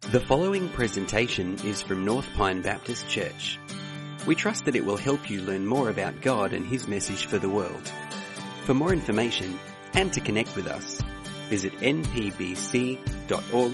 The following presentation is from North Pine Baptist Church. We trust that it will help you learn more about God and His message for the world. For more information and to connect with us, visit npbc.org.au.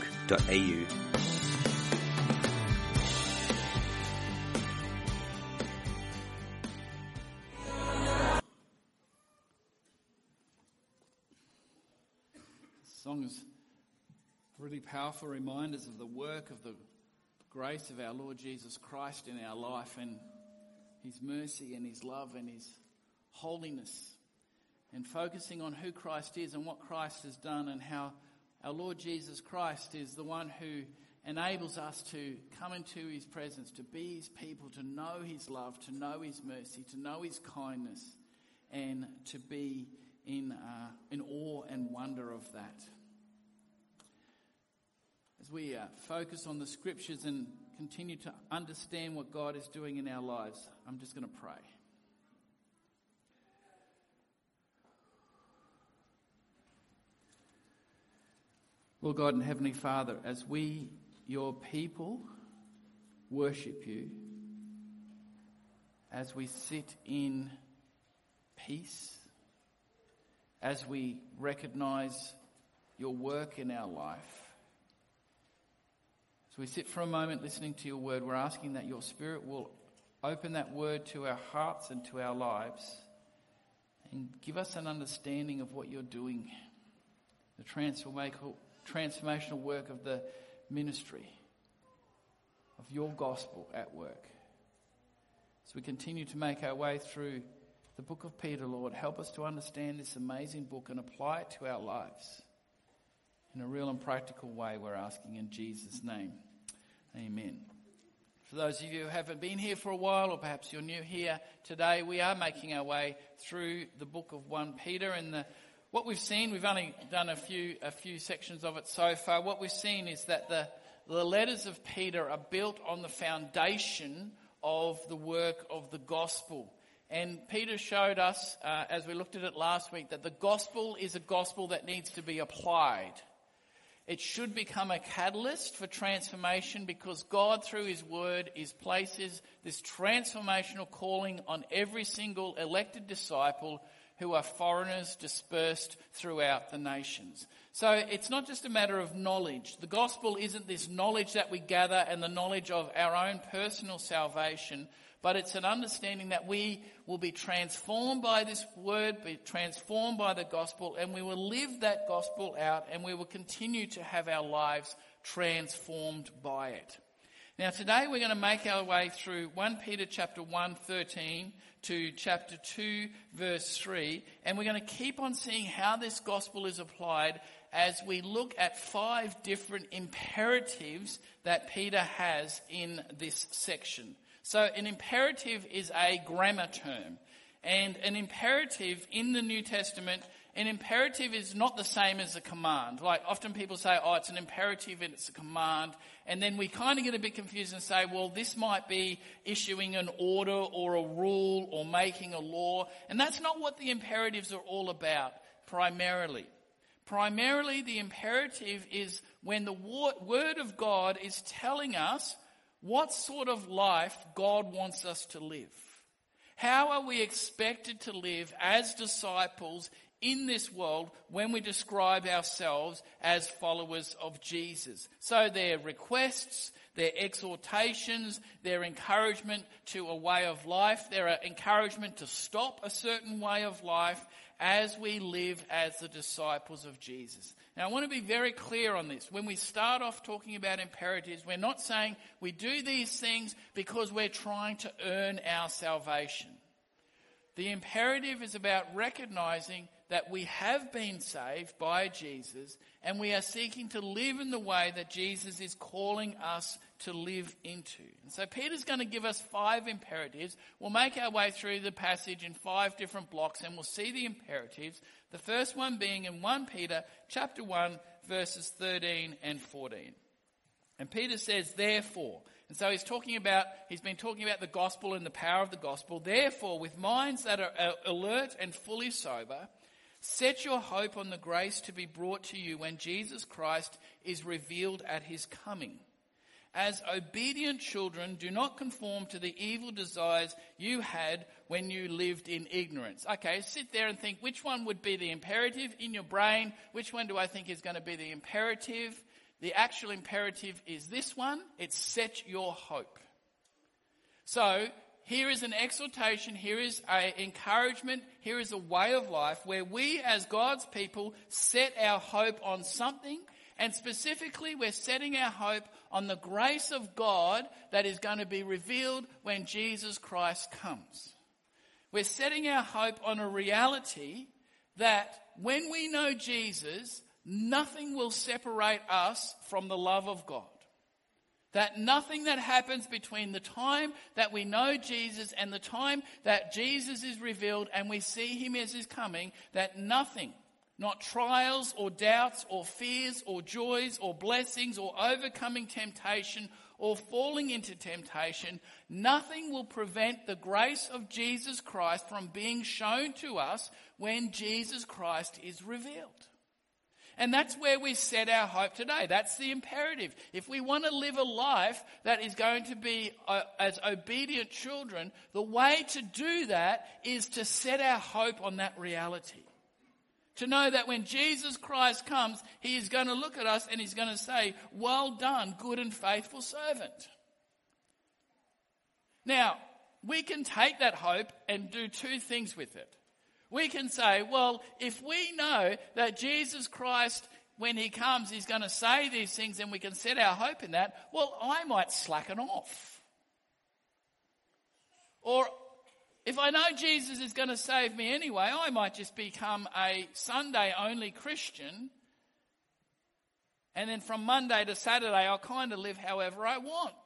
Songs really powerful reminders of the work of the grace of our Lord Jesus Christ in our life and His mercy and His love and His holiness, and focusing on who Christ is and what Christ has done and how our Lord Jesus Christ is the one who enables us to come into His presence, to be His people, to know His love, to know His mercy, to know His kindness, and to be in awe and wonder of that. As we focus on the scriptures and continue to understand what God is doing in our lives, I'm just going to pray. Lord God and Heavenly Father, as we, your people, worship you, as we sit in peace, as we recognize your work in our life, as we sit for a moment listening to your word, we're asking that your Spirit will open that word to our hearts and to our lives and give us an understanding of what you're doing, the transformational work of the ministry, of your gospel at work. As we continue to make our way through the book of Peter, Lord, help us to understand this amazing book and apply it to our lives in a real and practical way, we're asking in Jesus' name. Amen. For those of you who haven't been here for a while, or perhaps you're new here today, we are making our way through the book of 1 Peter. And what we've seen, we've only done a few sections of it so far. What we've seen is that the letters of Peter are built on the foundation of the work of the gospel. And Peter showed us, as we looked at it last week, that the gospel is a gospel that needs to be applied. It should become a catalyst for transformation because God, through His word, places this transformational calling on every single elected disciple who are foreigners dispersed throughout the nations. So it's not just a matter of knowledge. The gospel isn't this knowledge that we gather and the knowledge of our own personal salvation, but it's an understanding that we will be transformed by this word, be transformed by the gospel, and we will live that gospel out, and we will continue to have our lives transformed by it. Now today we're going to make our way through 1 Peter chapter 1, 13 to chapter 2, verse 3, and we're going to keep on seeing how this gospel is applied as we look at 5 different imperatives that Peter has in this section. So an imperative is a grammar term, and an imperative in the New Testament, an imperative is not the same as a command. Like often people say, oh, it's an imperative and it's a command, and then we kind of get a bit confused and say, well, this might be issuing an order or a rule or making a law, and that's not what the imperatives are all about primarily. Primarily, the imperative is when the word of God is telling us what sort of life God wants us to live. How are we expected to live as disciples in this world when we describe ourselves as followers of Jesus? So their requests, their exhortations, their encouragement to a way of life, their encouragement to stop a certain way of life as we live as the disciples of Jesus. Now I want to be very clear on this. When we start off talking about imperatives, we're not saying we do these things because we're trying to earn our salvation. The imperative is about recognizing that we have been saved by Jesus and we are seeking to live in the way that Jesus is calling us to live into. And so Peter's going to give us 5 imperatives. We'll make our way through the passage in 5 different blocks and we'll see the imperatives. The first one being in 1 Peter chapter 1 verses 13 and 14. And Peter says, therefore, and so he's been talking about the gospel and the power of the gospel. Therefore, with minds that are alert and fully sober, set your hope on the grace to be brought to you when Jesus Christ is revealed at His coming. as obedient children, do not conform to the evil desires you had when you lived in ignorance. Okay, sit there and think which one would be the imperative in your brain. Which one do I think is going to be the imperative? The actual imperative is this one. It's set your hope. So here is an exhortation, here is an encouragement, here is a way of life where we as God's people set our hope on something, and specifically we're setting our hope on the grace of God that is going to be revealed when Jesus Christ comes. We're setting our hope on a reality that when we know Jesus, nothing will separate us from the love of God. That nothing that happens between the time that we know Jesus and the time that Jesus is revealed and we see him as he's coming, that nothing, not trials or doubts or fears or joys or blessings or overcoming temptation or falling into temptation, nothing will prevent the grace of Jesus Christ from being shown to us when Jesus Christ is revealed. And that's where we set our hope today. That's the imperative. If we want to live a life that is going to be as obedient children, the way to do that is to set our hope on that reality. To know that when Jesus Christ comes, he is going to look at us and he's going to say, "Well done, good and faithful servant." Now, we can take that hope and do two things with it. We can say, well, if we know that Jesus Christ, when he comes, he's going to say these things and we can set our hope in that, well, I might slacken off. Or if I know Jesus is going to save me anyway, I might just become a Sunday-only Christian, and then from Monday to Saturday, I'll kind of live however I want.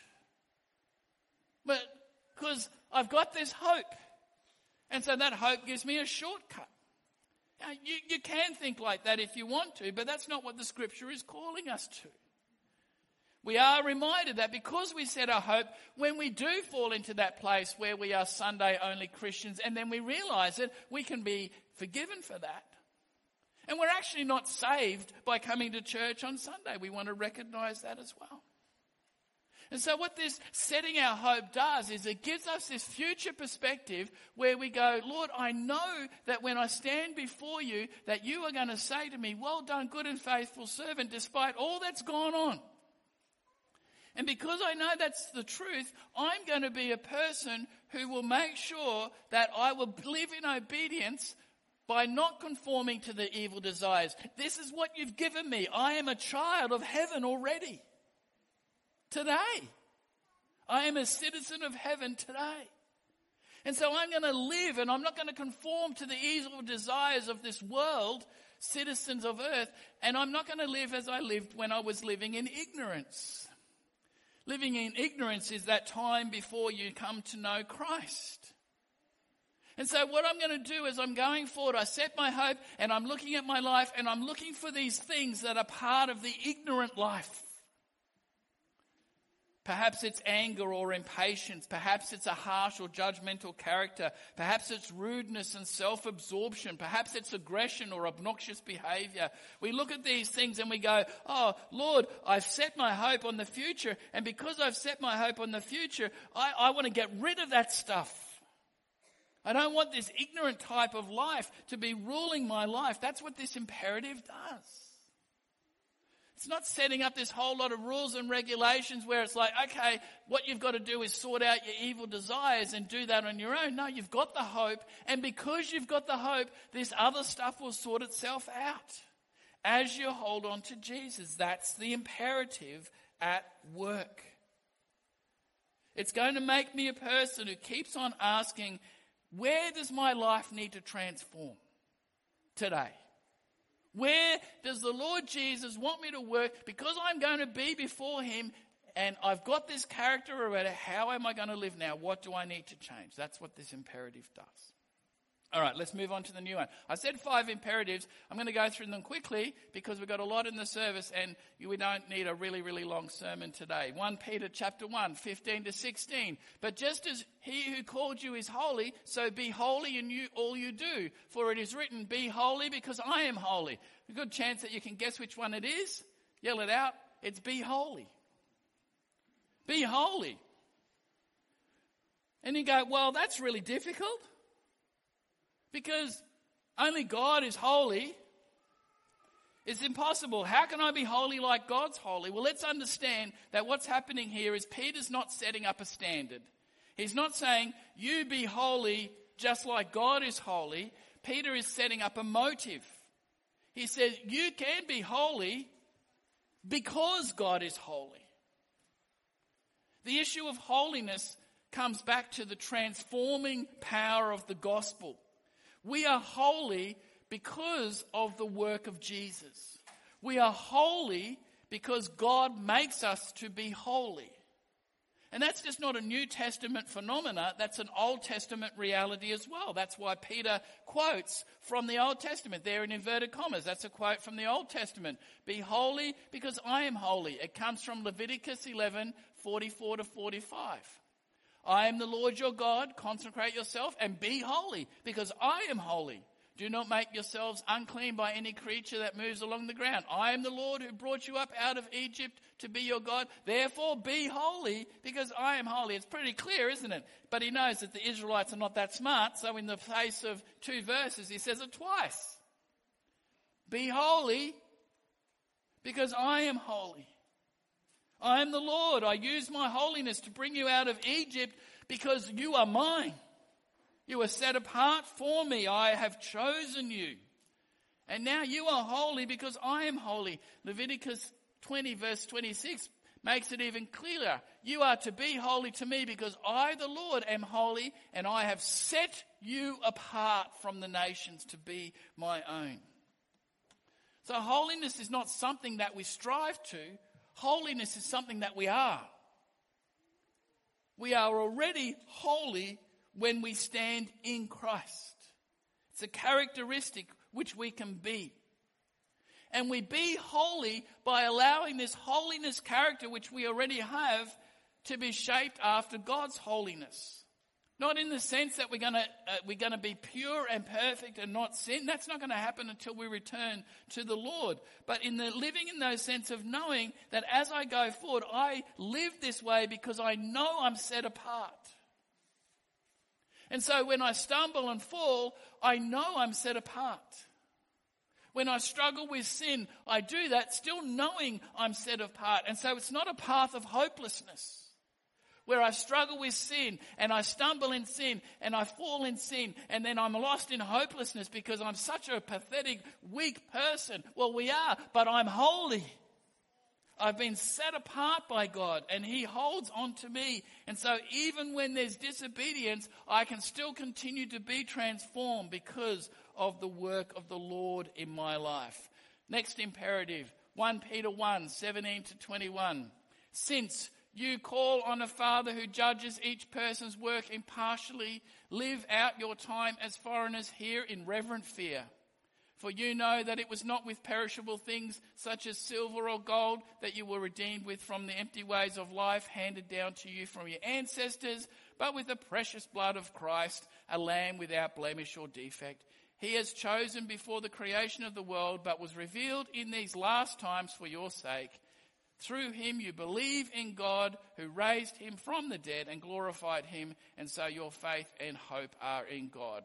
But because I've got this hope. And so that hope gives me a shortcut. Now, you can think like that if you want to, but that's not what the scripture is calling us to. We are reminded that because we set our hope, when we do fall into that place where we are Sunday-only Christians and then we realize it, we can be forgiven for that. And we're actually not saved by coming to church on Sunday. We want to recognize that as well. And so what this setting our hope does is it gives us this future perspective where we go, Lord, I know that when I stand before you, that you are going to say to me, "Well done, good and faithful servant," despite all that's gone on. And because I know that's the truth, I'm going to be a person who will make sure that I will live in obedience by not conforming to the evil desires. This is what you've given me. I am a child of heaven already. Today. I am a citizen of heaven today. And so I'm going to live, and I'm not going to conform to the evil desires of this world, citizens of earth, and I'm not going to live as I lived when I was living in ignorance. Living in ignorance is that time before you come to know Christ. And so what I'm going to do is I'm going forward, I set my hope, and I'm looking at my life, and I'm looking for these things that are part of the ignorant life. Perhaps it's anger or impatience. Perhaps it's a harsh or judgmental character. Perhaps it's rudeness and self-absorption. Perhaps it's aggression or obnoxious behavior. We look at these things and we go, "Oh, Lord, I've set my hope on the future. And because I've set my hope on the future, I want to get rid of that stuff. I don't want this ignorant type of life to be ruling my life." That's what this imperative does. It's not setting up this whole lot of rules and regulations where it's like, okay, what you've got to do is sort out your evil desires and do that on your own. No, you've got the hope. And because you've got the hope, this other stuff will sort itself out as you hold on to Jesus. That's the imperative at work. It's going to make me a person who keeps on asking, where does my life need to transform today? Where does the Lord Jesus want me to work? Because I'm going to be before him and I've got this character already. How am I going to live now? What do I need to change? That's what this imperative does. All right, let's move on to the new one. I said 5 imperatives. I'm going to go through them quickly because we've got a lot in the service and we don't need a really, really long sermon today. 1 Peter chapter 1, 15 to 16. But just as he who called you is holy, so be holy in you all you do. For it is written, "Be holy because I am holy." A good chance that you can guess which one it is. Yell it out. It's "be holy." Be holy. And you go, well, that's really difficult because only God is holy. It's impossible. How can I be holy like God's holy? Well, let's understand that what's happening here is Peter's not setting up a standard. He's not saying, you be holy just like God is holy. Peter is setting up a motive. He says, you can be holy because God is holy. The issue of holiness comes back to the transforming power of the gospel. We are holy because of the work of Jesus. We are holy because God makes us to be holy. And that's just not a New Testament phenomena, that's an Old Testament reality as well. That's why Peter quotes from the Old Testament there in inverted commas. That's a quote from the Old Testament. Be holy because I am holy. It comes from Leviticus 11:44 to 45. I am the Lord your God, consecrate yourself and be holy because I am holy. Do not make yourselves unclean by any creature that moves along the ground. I am the Lord who brought you up out of Egypt to be your God. Therefore be holy because I am holy. It's pretty clear, isn't it? But he knows that the Israelites are not that smart. So in the face of 2 verses, he says it twice. Be holy because I am holy. I am the Lord. I use my holiness to bring you out of Egypt because you are mine. You are set apart for me. I have chosen you. And now you are holy because I am holy. Leviticus 20 verse 26 makes it even clearer. You are to be holy to me because I, the Lord, am holy and I have set you apart from the nations to be my own. So holiness is not something that we strive to. Holiness is something that we are. We are already holy when we stand in Christ. It's a characteristic which we can be. And we be holy by allowing this holiness character which we already have to be shaped after God's holiness. Not in the sense that we're going to be pure and perfect and not sin. That's not going to happen until we return to the Lord. But in the living in those sense of knowing that as I go forward, I live this way because I know I'm set apart. And so when I stumble and fall, I know I'm set apart. When I struggle with sin, I do that still knowing I'm set apart. And so it's not a path of hopelessness where I struggle with sin and I stumble in sin and I fall in sin and then I'm lost in hopelessness because I'm such a pathetic, weak person. Well, we are, but I'm holy. I've been set apart by God and He holds on to me. And so even when there's disobedience, I can still continue to be transformed because of the work of the Lord in my life. Next imperative, 1 Peter 1:17 to 21. Since you call on a Father who judges each person's work impartially, live out your time as foreigners here in reverent fear. For you know that it was not with perishable things such as silver or gold that you were redeemed with from the empty ways of life handed down to you from your ancestors, but with the precious blood of Christ, a lamb without blemish or defect. He has chosen before the creation of the world, but was revealed in these last times for your sake. Through him you believe in God who raised him from the dead and glorified him, and so your faith and hope are in God.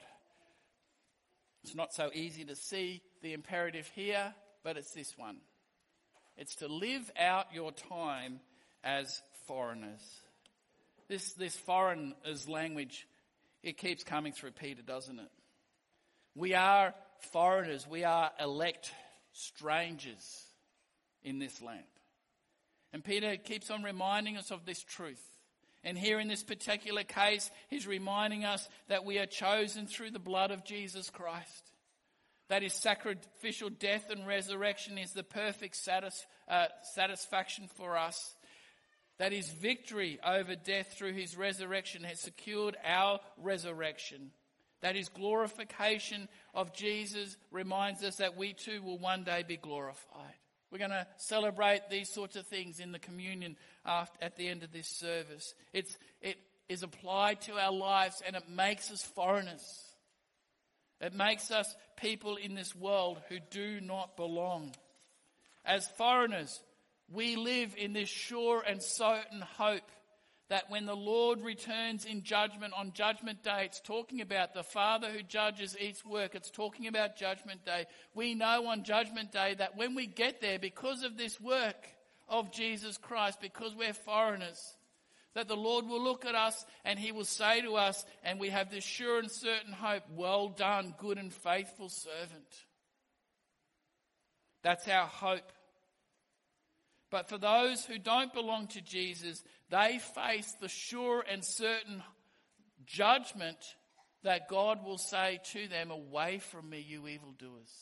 It's not so easy to see the imperative here, but it's this one. It's to live out your time as foreigners. This foreigners language, it keeps coming through Peter, doesn't it? We are foreigners. We are elect strangers in this land. And Peter keeps on reminding us of this truth. And here in this particular case, he's reminding us that we are chosen through the blood of Jesus Christ. That his sacrificial death and resurrection is the perfect satisfaction for us. That his victory over death through his resurrection has secured our resurrection. That his glorification of Jesus reminds us that we too will one day be glorified. We're going to celebrate these sorts of things in the communion at the end of this service. It is applied to our lives and it makes us foreigners. It makes us people in this world who do not belong. As foreigners, we live in this sure and certain hope that when the Lord returns in judgment on Judgment Day, it's talking about the Father who judges each work. It's talking about Judgment Day. We know on Judgment Day that when we get there, because of this work of Jesus Christ, because we're foreigners, that the Lord will look at us and he will say to us, and we have this sure and certain hope, well done, good and faithful servant. That's our hope. But for those who don't belong to Jesus, they face the sure and certain judgment that God will say to them, away from me, you evildoers.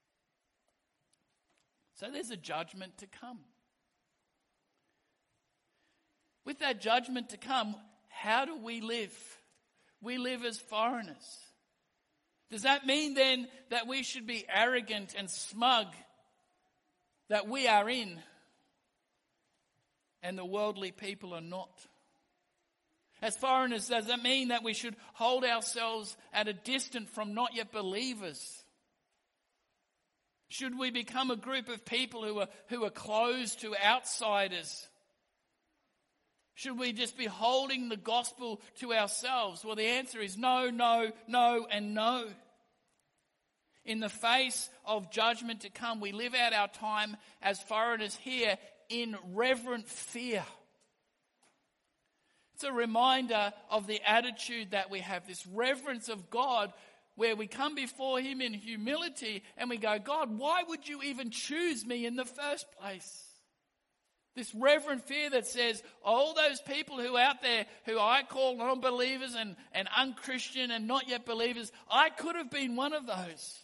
So there's a judgment to come. With that judgment to come, how do we live? We live as foreigners. Does that mean then that we should be arrogant and smug that we are in and the worldly people are not? As foreigners, does that mean that we should hold ourselves at a distance from not yet believers? Should we become a group of people who are closed to outsiders? Should we just be holding the gospel to ourselves? Well, the answer is no, no, no, and no. In the face of judgment to come, we live out our time as foreigners here in reverent fear. It's a reminder of the attitude that we have, this reverence of God, where we come before him in humility and we go, God, why would you even choose me in the first place? This reverent fear that says, all those people who are out there who I call non-believers and unchristian and not yet believers, I could have been one of those.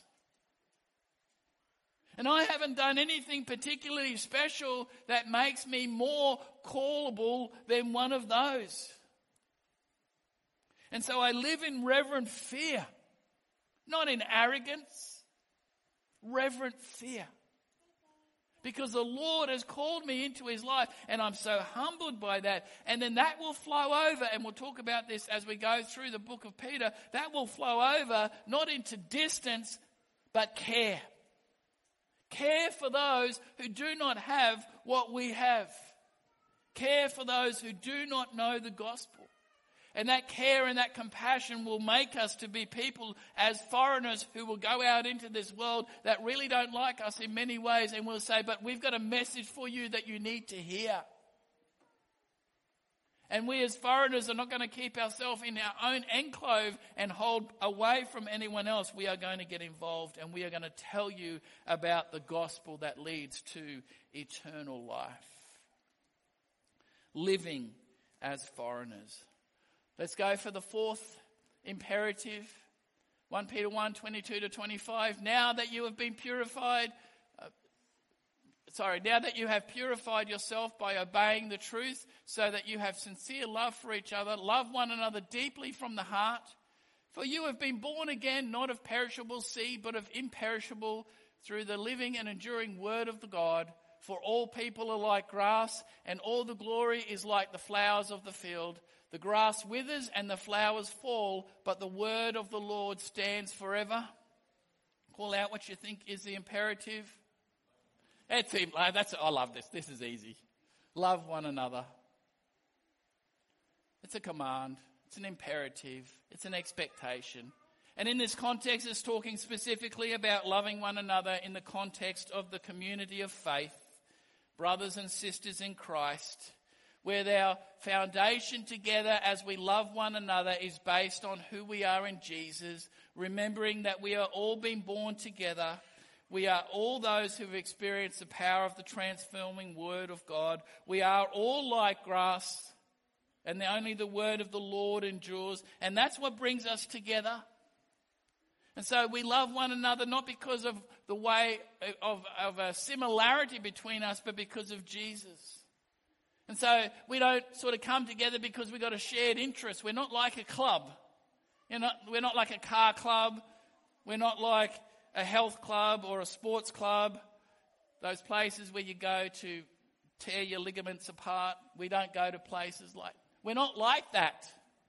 And I haven't done anything particularly special that makes me more callable than one of those. And so I live in reverent fear, not in arrogance, reverent fear. Because the Lord has called me into his life and I'm so humbled by that. And then that will flow over, and we'll talk about this as we go through the book of Peter, that will flow over not into distance but care. Care for those who do not have what we have. Care for those who do not know the gospel. And that care and that compassion will make us to be people as foreigners who will go out into this world that really don't like us in many ways, and we'll say, but we've got a message for you that you need to hear. And we as foreigners are not going to keep ourselves in our own enclave and hold away from anyone else. We are going to get involved, and we are going to tell you about the gospel that leads to eternal life. Living as foreigners. Let's go for the fourth imperative. 1 Peter 1, 22 to 25. Now that you have purified yourself by obeying the truth, so that you have sincere love for each other, love one another deeply from the heart. For you have been born again, not of perishable seed, but of imperishable, through the living and enduring word of the God. For all people are like grass, and all the glory is like the flowers of the field. The grass withers and the flowers fall, but the word of the Lord stands forever. Call out what you think is the imperative. I love this. This is easy. Love one another. It's a command. It's an imperative. It's an expectation. And in this context, it's talking specifically about loving one another in the context of the community of faith, brothers and sisters in Christ, where our foundation together as we love one another is based on who we are in Jesus, remembering that we are all being born together. We are all those who have experienced the power of the transforming word of God. We are all like grass, and only the word of the Lord endures. And that's what brings us together. And so we love one another not because of the way of a similarity between us, but because of Jesus. And so we don't sort of come together because we've got a shared interest. We're not like a club. We're not like a car club. We're not like a health club or a sports club. Those places where you go to tear your ligaments apart. We don't go to places like... We're not like that.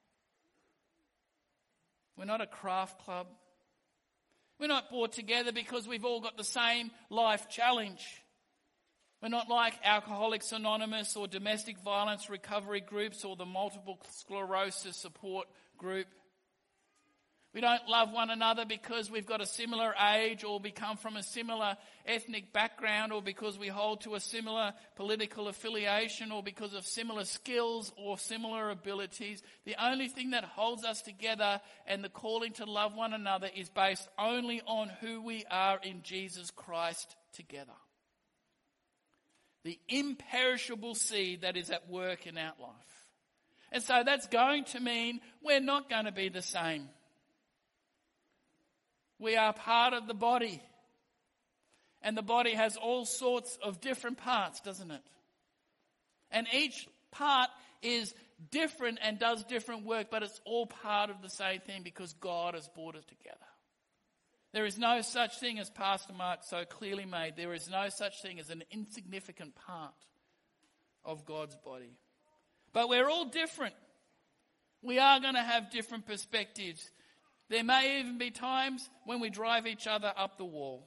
We're not a craft club. We're not brought together because we've all got the same life challenge. We're not like Alcoholics Anonymous or domestic violence recovery groups or the multiple sclerosis support group. We don't love one another because we've got a similar age or we come from a similar ethnic background or because we hold to a similar political affiliation or because of similar skills or similar abilities. The only thing that holds us together and the calling to love one another is based only on who we are in Jesus Christ together. The imperishable seed that is at work in our life. And so that's going to mean we're not going to be the same. We are part of the body. And the body has all sorts of different parts, doesn't it? And each part is different and does different work, but it's all part of the same thing because God has brought it together. There is no such thing, as Pastor Mark so clearly made, there is no such thing as an insignificant part of God's body. But we're all different. We are going to have different perspectives. There may even be times when we drive each other up the wall.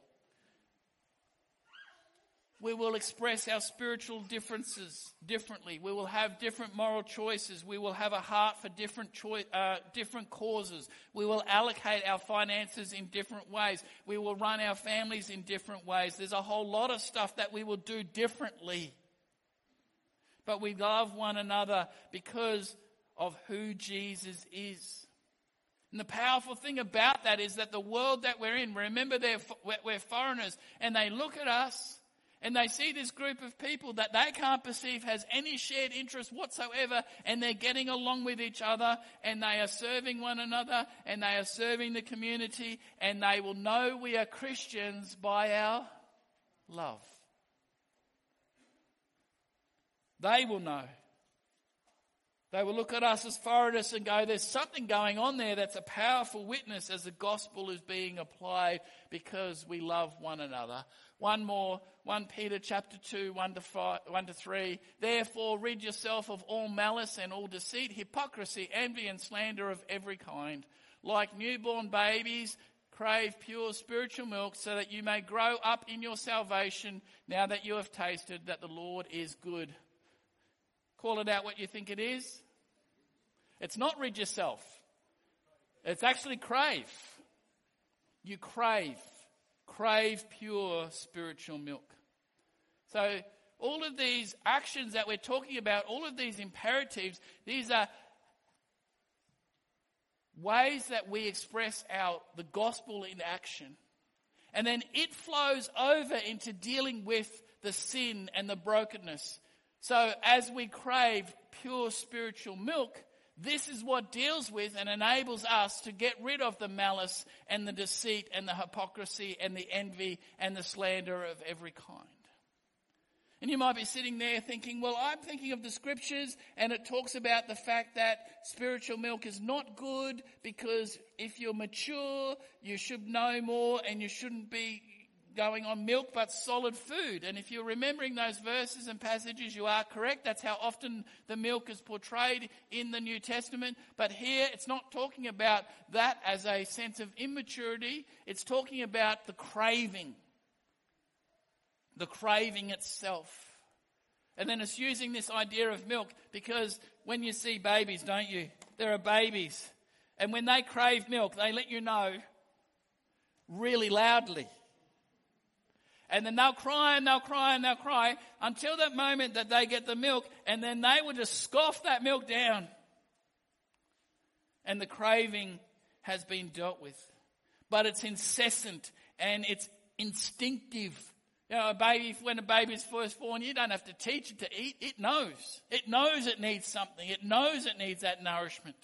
We will express our spiritual differences differently. We will have different moral choices. We will have a heart for different causes. We will allocate our finances in different ways. We will run our families in different ways. There's a whole lot of stuff that we will do differently. But we love one another because of who Jesus is. And the powerful thing about that is that the world that we're in, remember we're foreigners, and they look at us and they see this group of people that they can't perceive has any shared interest whatsoever, and they're getting along with each other, and they are serving one another, and they are serving the community, and they will know we are Christians by our love. They will know. They will look at us as foreigners and go, there's something going on there that's a powerful witness as the gospel is being applied because we love one another. One more, 1 Peter chapter 2, 1 to 3. Therefore, rid yourself of all malice and all deceit, hypocrisy, envy and slander of every kind. Like newborn babies, crave pure spiritual milk so that you may grow up in your salvation now that you have tasted that the Lord is good. Call it out what you think it is. It's not rid yourself. It's actually crave. You crave pure spiritual milk. So all of these actions that we're talking about, all of these imperatives, these are ways that we express the gospel in action. And then it flows over into dealing with the sin and the brokenness. So as we crave pure spiritual milk, this is what deals with and enables us to get rid of the malice and the deceit and the hypocrisy and the envy and the slander of every kind. And you might be sitting there thinking, well, I'm thinking of the scriptures and it talks about the fact that spiritual milk is not good because if you're mature, you should know more and you shouldn't be going on milk but solid food. And if you're remembering those verses and passages, you are correct. That's how often the milk is portrayed in the New Testament. But here it's not talking about that as a sense of immaturity. It's talking about the craving itself. And then it's using this idea of milk because when you see babies, don't you? There are babies. And when they crave milk, they let you know really loudly. And then they'll cry and they'll cry and they'll cry until that moment that they get the milk, and then they will just scoff that milk down. And the craving has been dealt with. But it's incessant and it's instinctive. You know, when a baby's first born, you don't have to teach it to eat. It knows. It knows it needs something. It knows it needs that nourishment.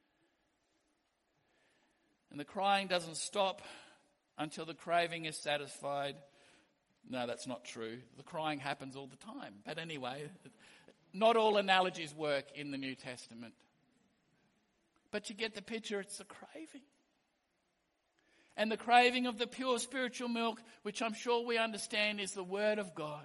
And the crying doesn't stop until the craving is satisfied. No, that's not true. The crying happens all the time. But anyway, not all analogies work in the New Testament. But you get the picture, it's the craving. And the craving of the pure spiritual milk, which I'm sure we understand, is the Word of God.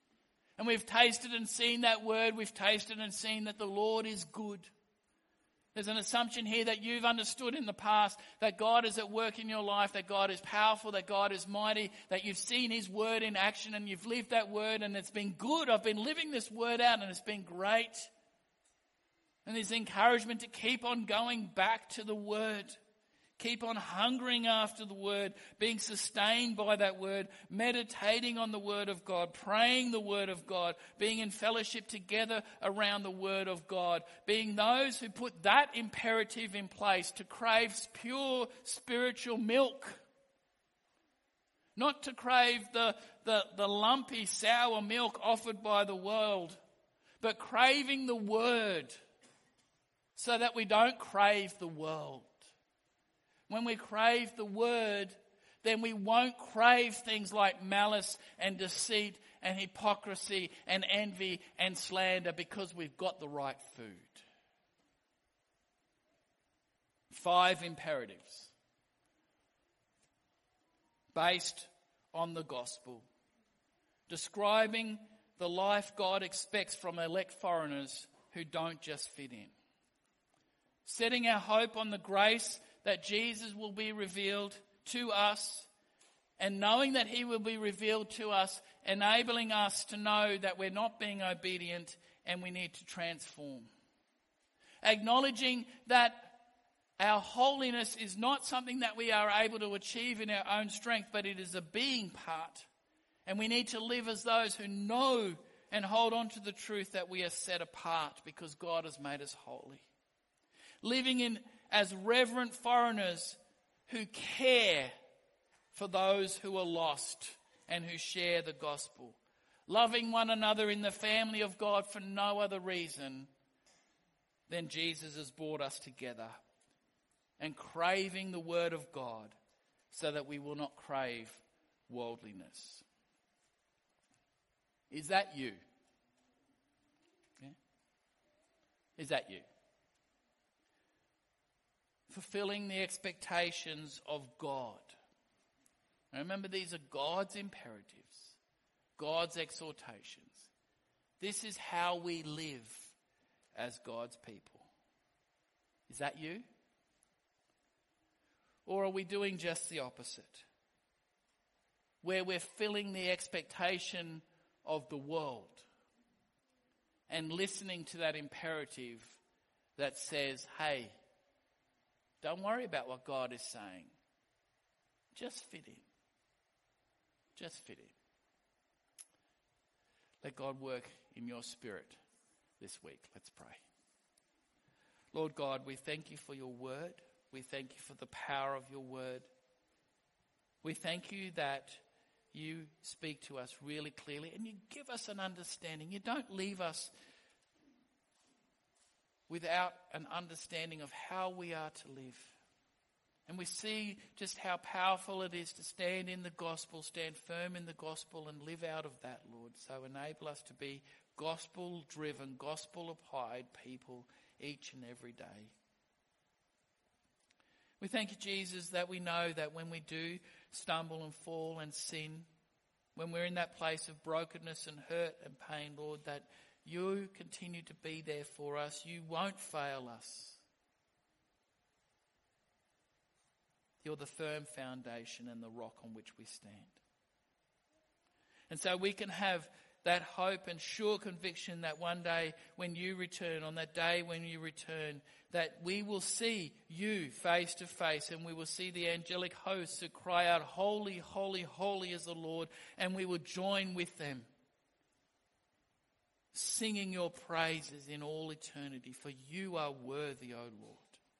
And we've tasted and seen that Word. We've tasted and seen that the Lord is good. There's an assumption here that you've understood in the past that God is at work in your life, that God is powerful, that God is mighty, that you've seen his word in action and you've lived that word and it's been good. I've been living this word out and it's been great. And there's encouragement to keep on going back to the word. Keep on hungering after the word, being sustained by that word, meditating on the word of God, praying the word of God, being in fellowship together around the word of God, being those who put that imperative in place to crave pure spiritual milk. Not to crave the lumpy sour milk offered by the world, but craving the word so that we don't crave the world. When we crave the word, then we won't crave things like malice and deceit and hypocrisy and envy and slander because we've got the right food. 5 imperatives based on the gospel, describing the life God expects from elect foreigners who don't just fit in. Setting our hope on the grace that Jesus will be revealed to us, and knowing that he will be revealed to us, enabling us to know that we're not being obedient and we need to transform. Acknowledging that our holiness is not something that we are able to achieve in our own strength, but it is a being part. And we need to live as those who know and hold on to the truth that we are set apart because God has made us holy. Living as reverent foreigners who care for those who are lost and who share the gospel. Loving one another in the family of God for no other reason than Jesus has brought us together. And craving the word of God so that we will not crave worldliness. Is that you? Yeah? Is that you? Fulfilling the expectations of God. Now remember, these are God's imperatives, God's exhortations. This is how we live as God's people. Is that you? Or are we doing just the opposite? Where we're filling the expectation of the world and listening to that imperative that says, hey, don't worry about what God is saying. Just fit in. Just fit in. Let God work in your spirit this week. Let's pray. Lord God, we thank you for your word. We thank you for the power of your word. We thank you that you speak to us really clearly and you give us an understanding. You don't leave us without an understanding of how we are to live. And we see just how powerful it is to stand in the gospel, stand firm in the gospel and live out of that, Lord. So enable us to be gospel-driven, gospel-applied people each and every day. We thank you, Jesus, that we know that when we do stumble and fall and sin, when we're in that place of brokenness and hurt and pain, Lord, that you continue to be there for us. You won't fail us. You're the firm foundation and the rock on which we stand. And so we can have that hope and sure conviction that one day when you return, on that day when you return, that we will see you face to face and we will see the angelic hosts who cry out, holy, holy, holy is the Lord, and we will join with them, singing your praises in all eternity, for you are worthy, O Lord.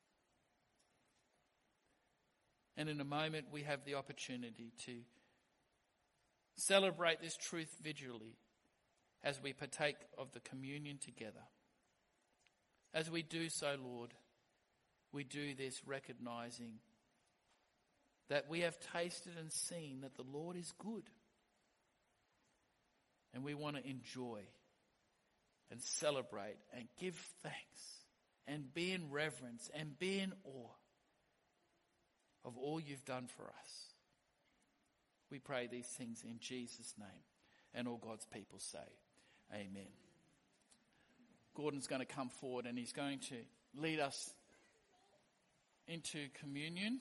And in a moment we have the opportunity to celebrate this truth visually as we partake of the communion together. As we do so, Lord, we do this recognizing that we have tasted and seen that the Lord is good. And we want to enjoy and celebrate and give thanks and be in reverence and be in awe of all you've done for us. We pray these things in Jesus' name. And all God's people say, amen. Gordon's going to come forward and he's going to lead us into communion.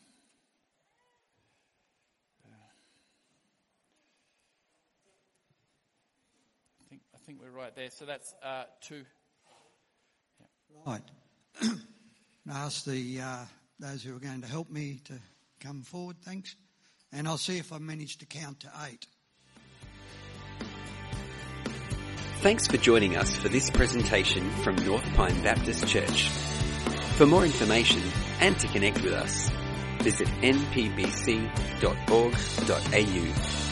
I think we're right there. So that's 2. Right. I ask those who are going to help me to come forward, thanks. And I'll see if I manage to count to 8. Thanks for joining us for this presentation from North Pine Baptist Church. For more information and to connect with us, visit npbc.org.au.